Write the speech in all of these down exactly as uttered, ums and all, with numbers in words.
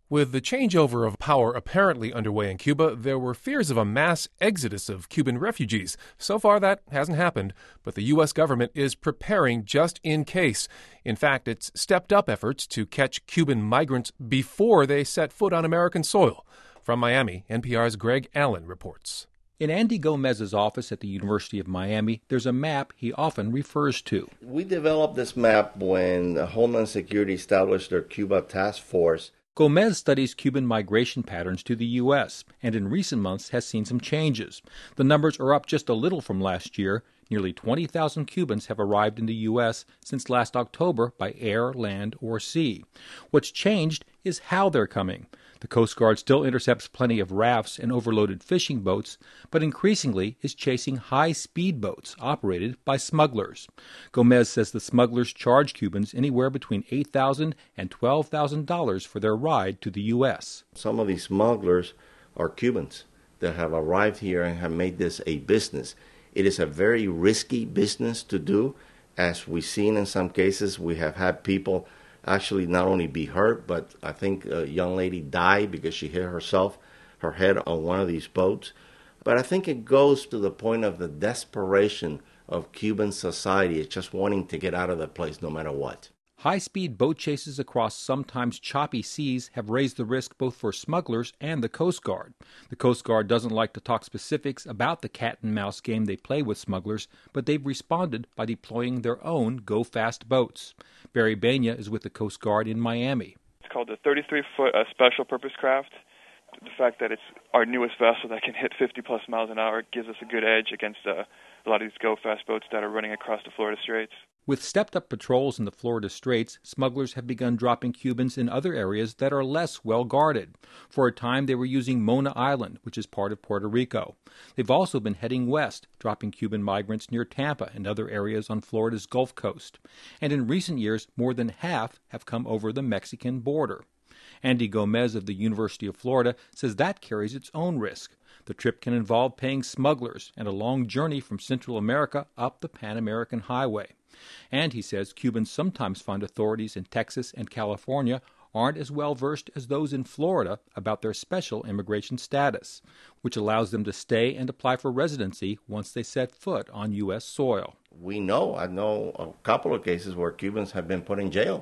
With the changeover of power apparently underway in Cuba, there were fears of a mass exodus of Cuban refugees. So far, that hasn't happened, but the U S government is preparing just in case. In fact, it's stepped up efforts to catch Cuban migrants before they set foot on American soil. From Miami, N P R's Greg Allen reports. In Andy Gomez's office at the University of Miami, there's a map he often refers to. We developed this map when Homeland Security established their Cuba Task Force. Gomez studies Cuban migration patterns to the U S and in recent months has seen some changes. The numbers are up just a little from last year. Nearly twenty thousand Cubans have arrived in the U S since last October by air, land, or sea. What's changed is how they're coming. The Coast Guard still intercepts plenty of rafts and overloaded fishing boats, but increasingly is chasing high-speed boats operated by smugglers. Gomez says the smugglers charge Cubans anywhere between eight thousand dollars and twelve thousand dollars for their ride to the U S. Some of these smugglers are Cubans that have arrived here and have made this a business. It is a very risky business to do. As we've seen in some cases, we have had people actually not only be hurt, but I think a young lady died because she hit herself, her head on one of these boats. But I think it goes to the point of the desperation of Cuban society. It's just wanting to get out of the place no matter what. High-speed boat chases across sometimes choppy seas have raised the risk both for smugglers and the Coast Guard. The Coast Guard doesn't like to talk specifics about the cat-and-mouse game they play with smugglers, but they've responded by deploying their own go-fast boats. Barry Banya is with the Coast Guard in Miami. It's called the thirty-three foot uh, Special Purpose Craft. The fact that it's our newest vessel that can hit fifty plus miles an hour gives us a good edge against uh, a lot of these go-fast boats that are running across the Florida Straits. With stepped-up patrols in the Florida Straits, smugglers have begun dropping Cubans in other areas that are less well-guarded. For a time, they were using Mona Island, which is part of Puerto Rico. They've also been heading west, dropping Cuban migrants near Tampa and other areas on Florida's Gulf Coast. And in recent years, more than half have come over the Mexican border. Andy Gomez of the University of Florida says that carries its own risk. The trip can involve paying smugglers and a long journey from Central America up the Pan American Highway. And he says Cubans sometimes find authorities in Texas and California aren't as well versed as those in Florida about their special immigration status, which allows them to stay and apply for residency once they set foot on U S soil. We know, I know a couple of cases where Cubans have been put in jail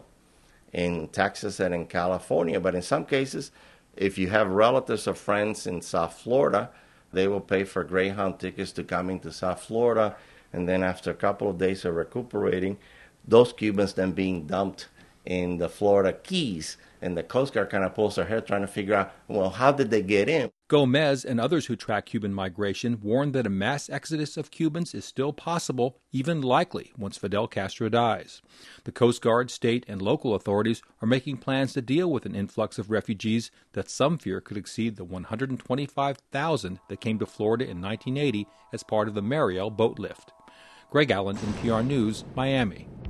in Texas and in California, but in some cases, if you have relatives or friends in South Florida, they will pay for Greyhound tickets to come into South Florida, and then after a couple of days of recuperating, those Cubans then being dumped in the Florida Keys, and the Coast Guard kind of pulls their hair trying to figure out, well, how did they get in? Gomez and others who track Cuban migration warn that a mass exodus of Cubans is still possible, even likely, once Fidel Castro dies. The Coast Guard, state, and local authorities are making plans to deal with an influx of refugees that some fear could exceed the one hundred twenty-five thousand that came to Florida in nineteen eighty as part of the Mariel boat lift. Greg Allen, N P R News, Miami.